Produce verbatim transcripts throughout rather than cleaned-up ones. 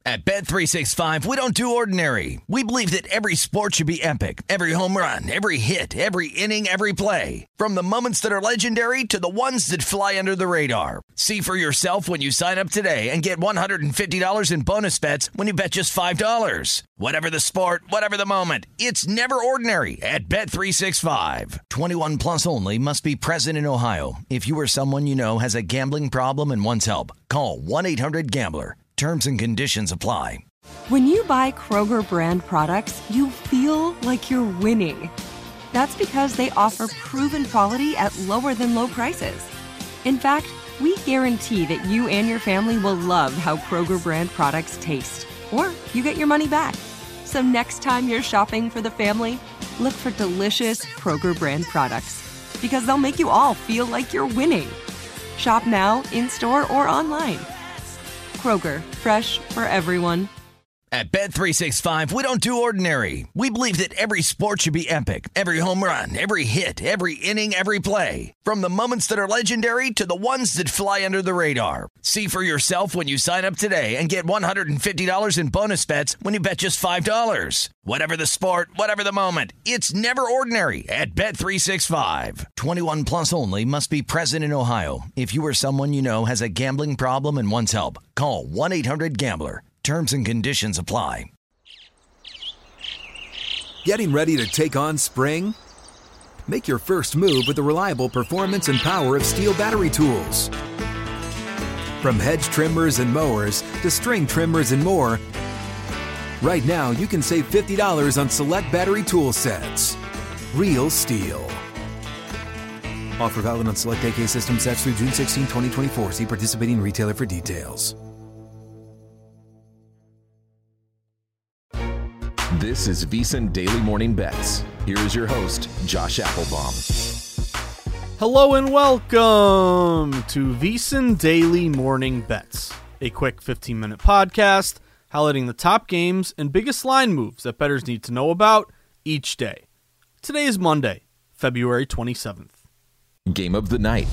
At Bet three sixty-five, we don't do ordinary. We believe that every sport should be epic. Every home run, every hit, every inning, every play. From the moments that are legendary to the ones that fly under the radar. See for yourself when you sign up today and get one hundred fifty dollars in bonus bets when you bet just five dollars. Whatever the sport, whatever the moment, it's never ordinary at Bet three sixty-five. twenty-one plus only. Must be present in Ohio. If you or someone you know has a gambling problem and wants help, call one eight hundred gambler. Terms and conditions apply. When you buy Kroger brand products, you feel like you're winning. That's because they offer proven quality at lower than low prices. In fact, we guarantee that you and your family will love how Kroger brand products taste, or you get your money back. So next time you're shopping for the family, look for delicious Kroger brand products, because they'll make you all feel like you're winning. Shop now, in-store, or online. Kroger, fresh for everyone. At Bet three sixty-five, we don't do ordinary. We believe that every sport should be epic. Every home run, every hit, every inning, every play. From the moments that are legendary to the ones that fly under the radar. See for yourself when you sign up today and get one hundred fifty dollars in bonus bets when you bet just five dollars. Whatever the sport, whatever the moment, it's never ordinary at Bet three sixty-five. twenty-one plus only. Must be present in Ohio. If you or someone you know has a gambling problem and wants help, call one eight hundred gambler. Terms and conditions apply. Getting ready to take on spring? Make your first move with the reliable performance and power of Steel battery tools. From hedge trimmers and mowers to string trimmers and more, right now you can save fifty dollars on select battery tool sets. Real Steel. Offer valid on select A K system sets through June sixteenth, twenty twenty-four. See participating retailer for details. This is VSiN Daily Morning Bets. Here is your host, Josh Applebaum. Hello and welcome to VSiN Daily Morning Bets, a quick fifteen-minute podcast highlighting the top games and biggest line moves that bettors need to know about each day. Today is Monday, February twenty-seventh. Game of the night.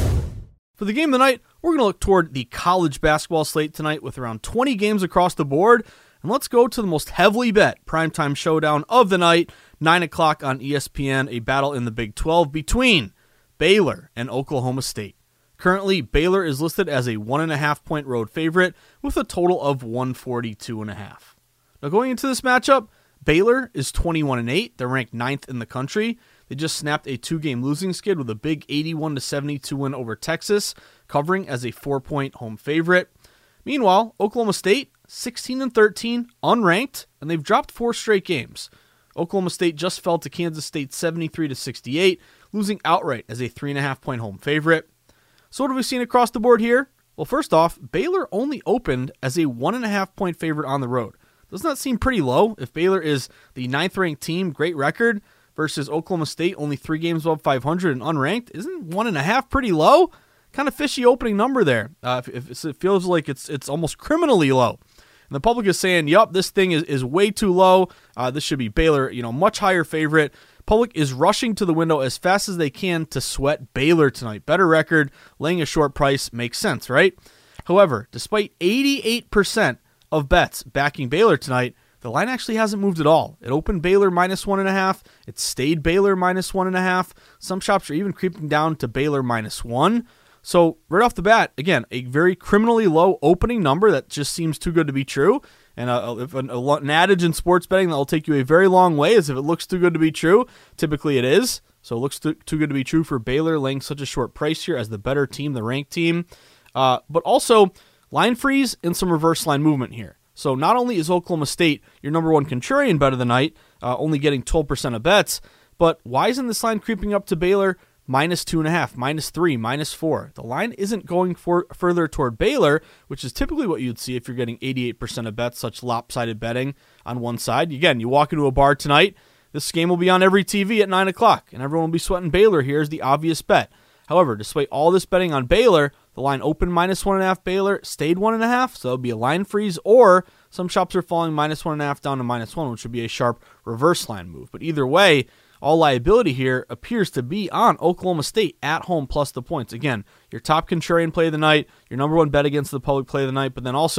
For the game of the night, we're going to look toward the college basketball slate tonight with around twenty games across the board. And let's go to the most heavily bet primetime showdown of the night, nine o'clock on E S P N, a battle in the Big twelve between Baylor and Oklahoma State. Currently, Baylor is listed as a one and a half point road favorite with a total of one forty-two and a half. Now going into this matchup, Baylor is twenty-one and eight. They're ranked ninth in the country. They just snapped a two-game losing skid with a big eighty-one to seventy-two win over Texas, covering as a four-point home favorite. Meanwhile, Oklahoma State, sixteen and thirteen, unranked, and they've dropped four straight games. Oklahoma State just fell to Kansas State seventy-three to sixty-eight, losing outright as a three and a half point home favorite. So what have we seen across the board here? Well, first off, Baylor only opened as a one and a half point favorite on the road. Doesn't that seem pretty low? If Baylor is the ninth ranked team, great record, versus Oklahoma State, only three games above five hundred and unranked, isn't one and a half pretty low? Kind of fishy opening number there. Uh, if, if it feels like it's it's almost criminally low. And the public is saying, yup, this thing is, is way too low. Uh, this should be Baylor, you know, much higher favorite. Public is rushing to the window as fast as they can to sweat Baylor tonight. Better record, laying a short price makes sense, right? However, despite eighty-eight percent of bets backing Baylor tonight, the line actually hasn't moved at all. It opened Baylor minus one and a half. It stayed Baylor minus one and a half. Some shops are even creeping down to Baylor minus one. So right off the bat, again, a very criminally low opening number that just seems too good to be true. And a, if an, a, an adage in sports betting that will take you a very long way is if it looks too good to be true, typically it is. So it looks too, too good to be true for Baylor laying such a short price here as the better team, the ranked team. Uh, but also line freeze and some reverse line movement here. So not only is Oklahoma State your number one contrarian bet of the night, uh, only getting twelve percent of bets, but why isn't this line creeping up to Baylor? Minus two and a half, minus three, minus four. The line isn't going for further toward Baylor, which is typically what you'd see if you're getting eighty-eight percent of bets, such lopsided betting on one side. Again, you walk into a bar tonight, this game will be on every T V at nine o'clock, and everyone will be sweating Baylor here as the obvious bet. However, despite all this betting on Baylor, the line opened minus one and a half Baylor, stayed one and a half, so it'll be a line freeze, or some shops are falling minus one and a half down to minus one, which would be a sharp reverse line move. But either way, all liability here appears to be on Oklahoma State at home plus the points. Again, your top contrarian play of the night, your number one bet against the public play of the night, but then also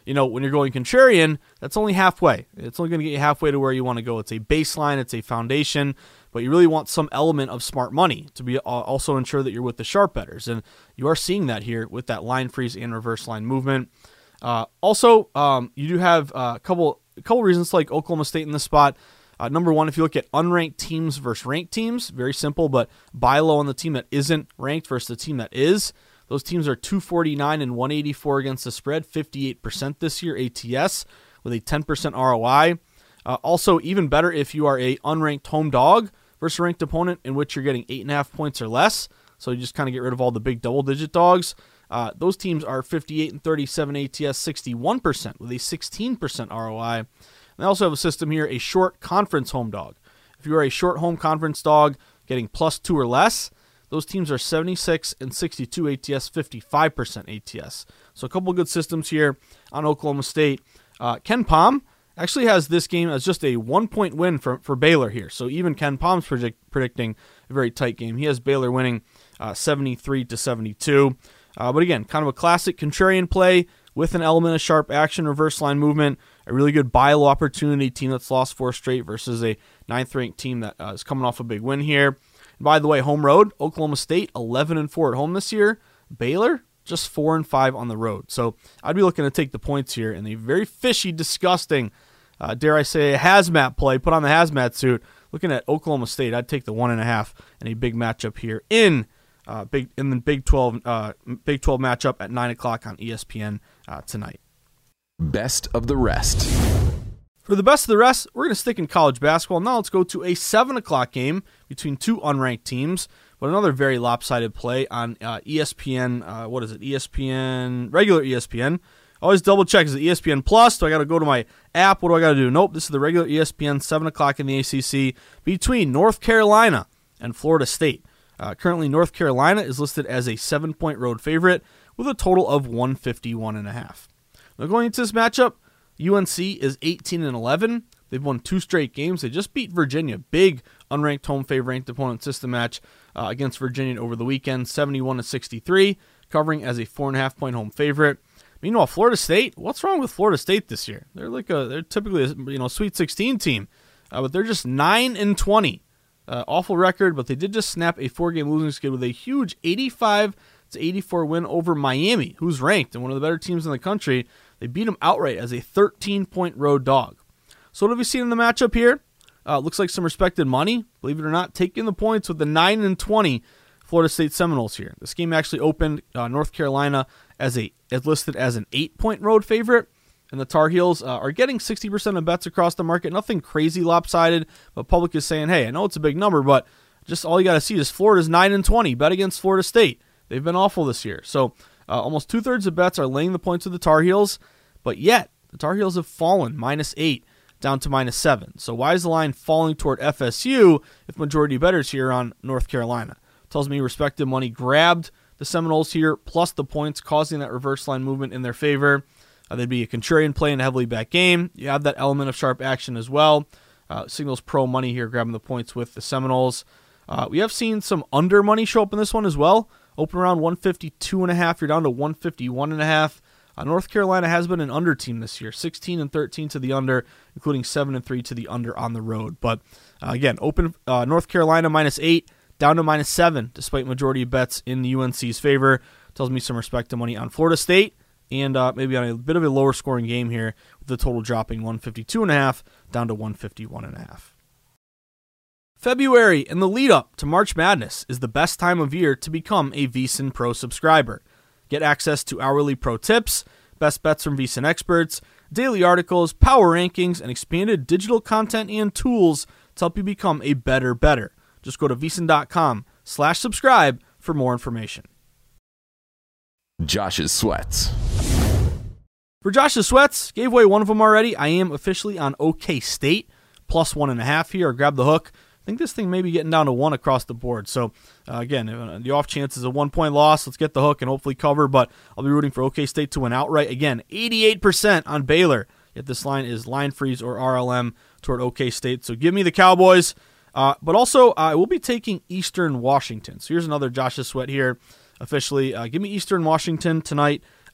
you know, when you're going contrarian, that's only halfway. It's only going to get you halfway to where you want to go. It's a baseline, it's a foundation, but you really want some element of smart money to be also ensure that you're with the sharp bettors. And you are seeing that here with that line freeze and reverse line movement. Uh, also, um, you do have uh, a couple a couple reasons to like Oklahoma State in this spot. Uh, number one, if you look at unranked teams versus ranked teams, very simple, but buy low on the team that isn't ranked versus the team that is. Those teams are two forty-nine and one eighty-four against the spread, fifty-eight percent this year A T S with a ten percent R O I. Uh, also, even better if you are a unranked home dog versus a ranked opponent in which you're getting eight and a half points or less. So you just kind of get rid of all the big double-digit dogs. Uh, those teams are fifty-eight and thirty-seven A T S, sixty-one percent with a sixteen percent R O I. And they also have a system here, a short conference home dog. If you are a short home conference dog getting plus two or less, those teams are seventy-six and sixty-two A T S, fifty-five percent A T S. So a couple of good systems here on Oklahoma State. Uh, Ken Pom actually has this game as just a one-point win for, for Baylor here. So even Ken Pom's predict, predicting a very tight game. He has Baylor winning uh, seventy-three to seventy-two. Uh, but again, kind of a classic contrarian play with an element of sharp action, reverse line movement, a really good buy low opportunity team that's lost four straight versus a ninth-ranked team that uh, is coming off a big win here. And by the way, home road, Oklahoma State eleven and four at home this year. Baylor just four and five on the road. So I'd be looking to take the points here in a very fishy, disgusting, uh, dare I say, a hazmat play. Put on the hazmat suit. Looking at Oklahoma State, I'd take the one and a half in a big matchup here in Uh, big in the Big twelve uh, Big twelve matchup at nine o'clock on E S P N uh, tonight. Best of the rest. For the best of the rest, we're going to stick in college basketball. Now let's go to a seven o'clock game between two unranked teams, but another very lopsided play on uh, E S P N. Uh, what is it? E S P N, regular E S P N. Always double check. Is it E S P N Plus? Do I got to go to my app? What do I got to do? Nope, this is the regular E S P N, seven o'clock in the A C C between North Carolina and Florida State. Uh, currently, North Carolina is listed as a seven-point road favorite with a total of one fifty-one and a half. Now, going into this matchup, U N C is eighteen and eleven. They've won two straight games. They just beat Virginia, big unranked home favorite ranked opponent system match uh, against Virginia over the weekend, seventy-one to sixty-three, covering as a four and a half point home favorite. Meanwhile, Florida State, what's wrong with Florida State this year? They're like a they're typically a you know Sweet sixteen team, uh, but they're just nine and twenty. Uh, awful record, but they did just snap a four-game losing skid with a huge eighty-five to eighty-four win over Miami, who's ranked and one of the better teams in the country. They beat them outright as a thirteen-point road dog. So what have we seen in the matchup here? Uh, looks like some respected money, believe it or not, taking the points with the nine and twenty Florida State Seminoles here. This game actually opened uh, North Carolina as a as listed as an eight-point road favorite. And the Tar Heels uh, are getting sixty percent of bets across the market. Nothing crazy lopsided, but public is saying, hey, I know it's a big number, but just all you got to see is Florida's nine and twenty. Bet against Florida State. They've been awful this year. So uh, almost two-thirds of bets are laying the points with the Tar Heels, but yet the Tar Heels have fallen minus eight down to minus seven. So why is the line falling toward F S U if majority bettors here on North Carolina? Tells me respective money grabbed the Seminoles here, plus the points, causing that reverse line movement in their favor. Uh, they'd be a contrarian play in a heavily backed game. You have that element of sharp action as well. Uh, signals pro money here, grabbing the points with the Seminoles. Uh, we have seen some under money show up in this one as well. Open around one fifty-two and a half. You're down to one fifty-one and a half. Uh, North Carolina has been an under team this year, sixteen and thirteen to the under, including seven and three to the under on the road. But uh, again, open uh, North Carolina minus eight, down to minus seven, despite majority of bets in the U N C's favor. Tells me some respect to money on Florida State. And uh, maybe on a bit of a lower scoring game here, with the total dropping one fifty-two and a half down to one fifty-one and a half. February and the lead up to March Madness is the best time of year to become a VSiN Pro subscriber. Get access to hourly pro tips, best bets from VSiN experts, daily articles, power rankings, and expanded digital content and tools to help you become a better better. Just go to VSiN.com slash subscribe for more information. Josh's Sweats. For Josh's Sweats, gave away one of them already. I am officially on OK State, plus one and a half here. Grab the hook. I think this thing may be getting down to one across the board. So, uh, again, uh, the off chance is a one-point loss. Let's get the hook and hopefully cover, but I'll be rooting for OK State to win outright. Again, eighty-eight percent on Baylor. Yet this line is line freeze or R L M toward OK State. So give me the Cowboys. Uh, but also, uh, I will be taking Eastern Washington. So here's another Josh's Sweat here. Officially, uh, give me Eastern Washington tonight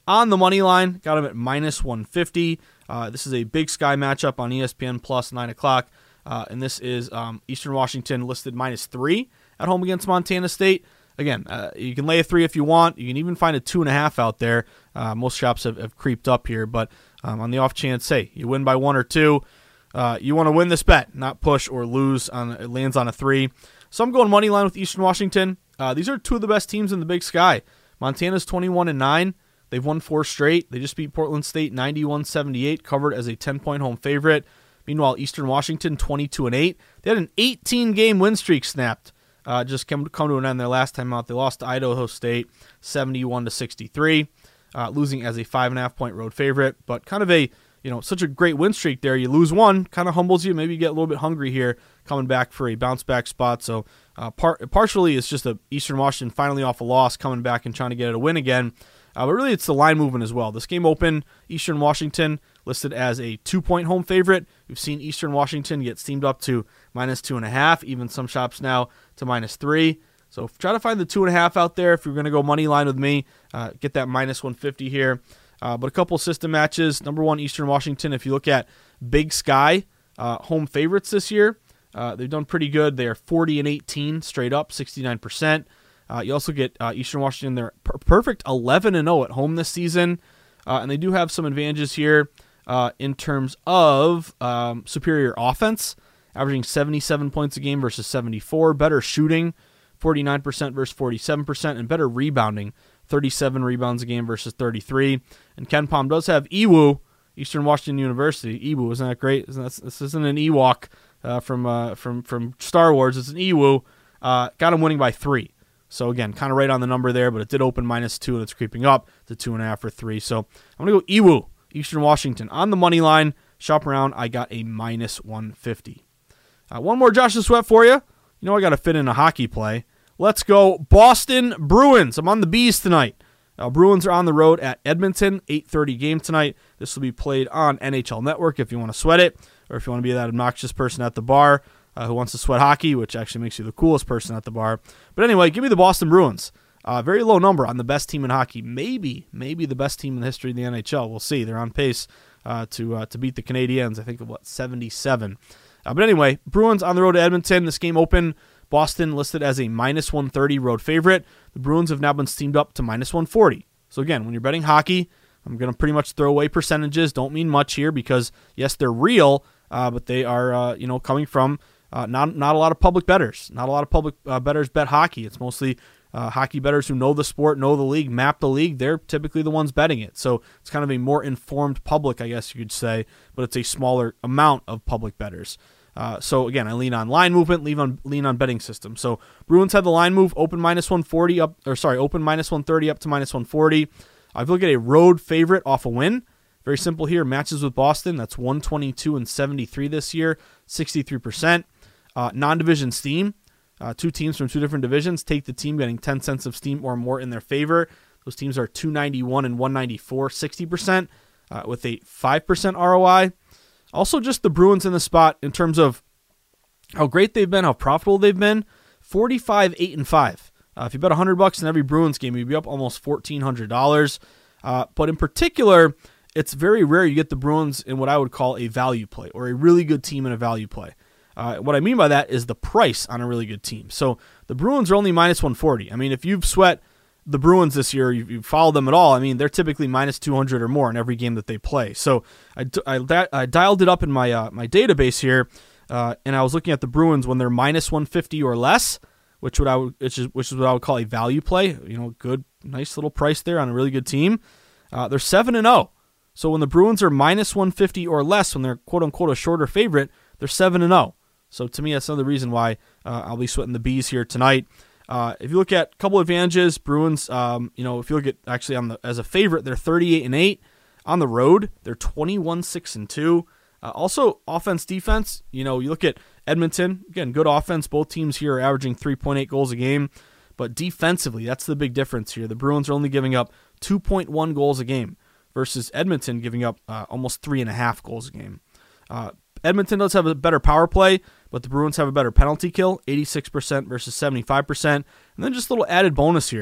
On the money line, got them at minus one fifty. Uh, this is a Big Sky matchup on E S P N Plus, nine o'clock. Uh, and this is um, Eastern Washington listed minus three at home against Montana State. Again, uh, you can lay a three if you want. You can even find a two and a half out there. Uh, most shops have, have creeped up here, but um, on the off chance, hey, you win by one or two, uh, you want to win this bet, not push or lose. On it lands on a three. So I'm going money line with Eastern Washington. Uh, these are two of the best teams in the Big Sky. Montana's twenty-one and nine. They've won four straight. They just beat Portland State ninety-one seventy-eight, covered as a ten-point home favorite. Meanwhile, Eastern Washington, twenty-two and eight. They had an eighteen-game win streak snapped. Uh, just come, come to an end their last time out. They lost to Idaho State, seventy-one to sixty-three, uh, losing as a five and a half point road favorite. But kind of a, you know, such a great win streak there. You lose one, kind of humbles you. Maybe you get a little bit hungry here, coming back for a bounce back spot. So uh, par- partially, it's just a Eastern Washington finally off a loss, coming back and trying to get it a win again. Uh, but really, it's the line movement as well. This game opened, Eastern Washington listed as a two-point home favorite. We've seen Eastern Washington get steamed up to minus two and a half, even some shops now to minus three. So try to find the two and a half out there. If you're going to go money line with me, uh, get that minus one fifty here. Uh, but a couple system matches. Number one, Eastern Washington. If you look at Big Sky uh, home favorites this year, uh, they've done pretty good. They are forty and eighteen straight up, sixty-nine percent. Uh, you also get uh, Eastern Washington. They're per- perfect eleven and oh at home this season. Uh, and they do have some advantages here uh, in terms of um, superior offense, averaging seventy-seven points a game versus seventy-four. Better shooting, forty-nine percent versus forty-seven percent. And better rebounding, thirty-seven rebounds a game versus thirty-three. And Ken Pom does have E W U, Eastern Washington University. E W U, isn't that great? Isn't that, this isn't an Ewok uh, from, uh, from, from Star Wars. It's an E W U. Uh, got him winning by three. So, again, kind of right on the number there, but it did open minus two, and it's creeping up to two and a half or three. So, I'm going to go E W U, Eastern Washington. On the money line, shop around, I got a minus one fifty. Uh, one more Joshua Sweat for you. You know I got to fit in a hockey play. Let's go Boston Bruins. I'm on the Bees tonight. Uh, Bruins are on the road at Edmonton, eight thirty game tonight. This will be played on N H L Network if you want to sweat it, or if you want to be that obnoxious person at the bar Uh, who wants to sweat hockey, which actually makes you the coolest person at the bar. But anyway, give me the Boston Bruins. Uh, very low number on the best team in hockey. Maybe, maybe the best team in the history of the N H L. We'll see. They're on pace uh, to uh, to beat the Canadiens. I think of what seventy-seven. Uh, but anyway, Bruins on the road to Edmonton. This game open. Boston listed as a minus one thirty road favorite. The Bruins have now been steamed up to minus one forty. So again, when you're betting hockey, I'm going to pretty much throw away percentages. Don't mean much here because yes, they're real, uh, but they are uh, you know coming from. Uh, not not a lot of public bettors. Not a lot of public uh, bettors bet hockey. It's mostly uh, hockey bettors who know the sport, know the league, map the league. They're typically the ones betting it. So it's kind of a more informed public, I guess you could say, but it's a smaller amount of public bettors. Uh, so again, I lean on line movement, lean on lean on betting system. So Bruins had the line move, open minus one forty up, or sorry, open minus one thirty up to minus one forty. Uh, if you look at a road favorite off a win, very simple here. Matches with Boston, that's one twenty-two and seventy-three this year, sixty-three percent. Uh, non-division steam, uh, two teams from two different divisions take the team getting ten cents of steam or more in their favor. Those teams are two ninety-one and one ninety-four, sixty percent uh, with a five percent R O I. Also just the Bruins in the spot in terms of how great they've been, how profitable they've been, forty-five, eight, and five. Uh, if you bet one hundred bucks in every Bruins game, you'd be up almost fourteen hundred dollars. Uh, but in particular, it's very rare you get the Bruins in what I would call a value play or a really good team in a value play. Uh, what I mean by that is the price on a really good team. So the Bruins are only minus one forty. I mean, if you've sweat the Bruins this year, you've, you've followed them at all, I mean, they're typically minus two hundred or more in every game that they play. So I, I, I dialed it up in my uh, my database here, uh, and I was looking at the Bruins when they're minus one fifty or less, which would I would, which is which is what I would call a value play. You know, good, nice little price there on a really good team. Uh, they're seven and zero. So when the Bruins are minus one fifty or less, when they're quote unquote a shorter favorite, they're seven and zero. So to me, that's another reason why uh, I'll be sweating the Bees here tonight. Uh, if you look at a couple advantages, Bruins, um, you know, if you look at actually on the as a favorite, they're thirty-eight and eight. On the road, they're twenty-one, six, and two. Uh, also, offense, defense, you know, you look at Edmonton, again, good offense. Both teams here are averaging three point eight goals a game. But defensively, that's the big difference here. The Bruins are only giving up two point one goals a game versus Edmonton giving up uh, almost three and a half goals a game. Uh, Edmonton does have a better power play, but the Bruins have a better penalty kill, eighty-six percent versus seventy-five percent. And then just a little added bonus here.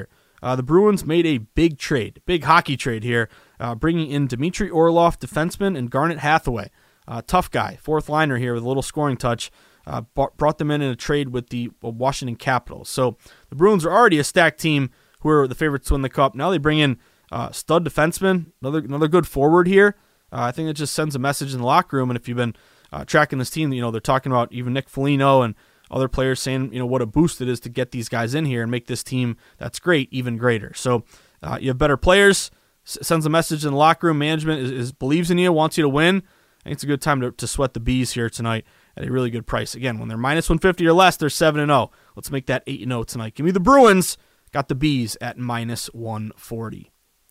uh, the Bruins made a big trade, big hockey trade here, uh, bringing in Dmitry Orlov, defenseman, and Garnet Hathaway. Uh, tough guy, fourth liner here with a little scoring touch. Uh, brought them in in a trade with the Washington Capitals. So the Bruins are already a stacked team who are the favorites to win the Cup. Now they bring in uh, stud defenseman, another another good forward here. Uh, I think it just sends a message in the locker room. And if you've been uh, tracking this team, you know they're talking about even Nick Foligno and other players saying you know what a boost it is to get these guys in here and make this team that's great even greater. So uh, you have better players. S- sends a message in the locker room. Management is, is believes in you, wants you to win. I think it's a good time to, to sweat the bees here tonight at a really good price. Again, when they're minus one fifty or less, they're seven and oh. Let's make that eight and oh tonight. Give me the Bruins. Got the Bees at minus one forty.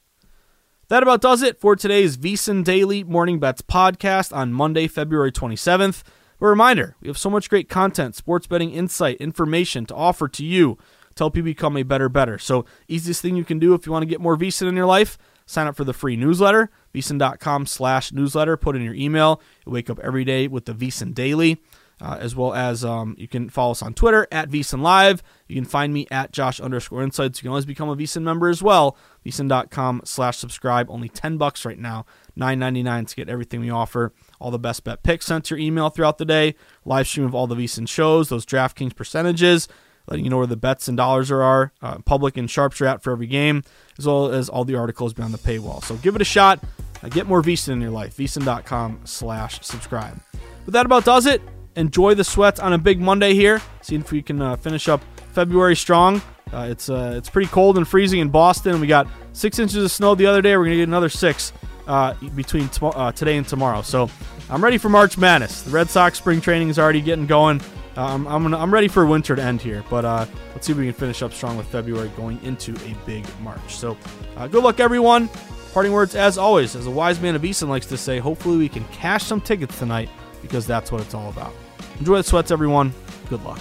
That about does it for today's VSiN Daily Morning Bets podcast on Monday, February twenty-seventh. A reminder, we have so much great content, sports betting insight, information to offer to you to help you become a better better. So easiest thing you can do if you want to get more VSiN in your life, sign up for the free newsletter, VSiN.com slash newsletter. Put in your email. You wake up every day with the VSiN Daily, uh, as well as um, you can follow us on Twitter at VSiN Live. You can find me at Josh underscore Insights. You can always become a VSiN member as well. VSiN.com slash subscribe. Only ten bucks right now. nine ninety-nine to get everything we offer. All the best bet picks sent to your email throughout the day. Live stream of all the VSiN shows. Those DraftKings percentages, letting you know where the bets and dollars are. Uh, public and sharps are at for every game, as well as all the articles beyond the paywall. So give it a shot. Uh, get more VSiN in your life. VSiN.com slash subscribe. But that about does it. Enjoy the sweats on a big Monday here. See if we can uh, finish up February strong. Uh, it's uh, it's pretty cold and freezing in Boston. We got six inches of snow the other day. We're going to get another six uh, between t- uh, today and tomorrow. So I'm ready for March Madness. The Red Sox spring training is already getting going. Um, I'm gonna, I'm ready for winter to end here, but uh, let's see if we can finish up strong with February going into a big March. So uh, good luck, everyone. Parting words, as always, as a wise man of VSiN likes to say, hopefully we can cash some tickets tonight because that's what it's all about. Enjoy the sweats, everyone. Good luck.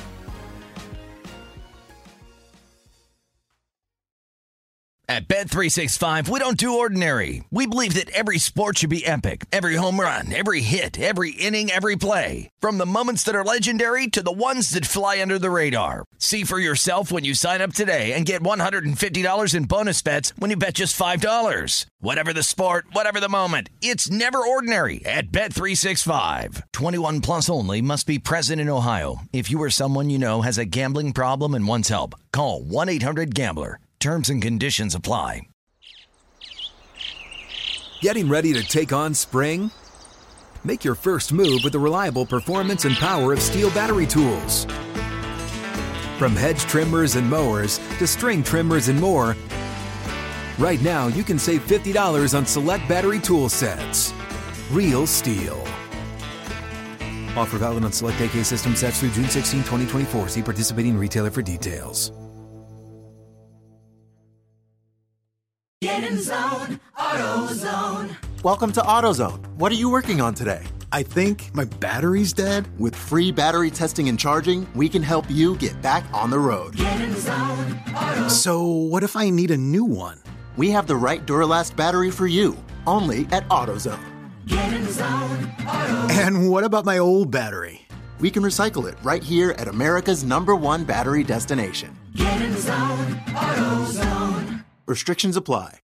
At Bet three sixty-five, we don't do ordinary. We believe that every sport should be epic. Every home run, every hit, every inning, every play. From the moments that are legendary to the ones that fly under the radar. See for yourself when you sign up today and get one hundred fifty dollars in bonus bets when you bet just five dollars. Whatever the sport, whatever the moment, it's never ordinary at Bet three sixty-five. twenty-one plus only. Must be present in Ohio. If you or someone you know has a gambling problem and wants help, call one eight hundred gambler. Terms and conditions apply. Getting ready to take on spring? Make your first move with the reliable performance and power of Steel battery tools. From hedge trimmers and mowers to string trimmers and more, right now you can save fifty dollars on select battery tool sets. Real Steel. Offer valid on select A K system sets through June sixteenth, twenty twenty-four. See participating retailer for details. Get in zone, AutoZone. Welcome to AutoZone. What are you working on today? I think my battery's dead. With free battery testing and charging, we can help you get back on the road. Get in zone, AutoZone. So what if I need a new one? We have the right Duralast battery for you, only at AutoZone. Get in zone, AutoZone. And what about my old battery? We can recycle it right here at America's number one battery destination. Get in zone, AutoZone. Restrictions apply.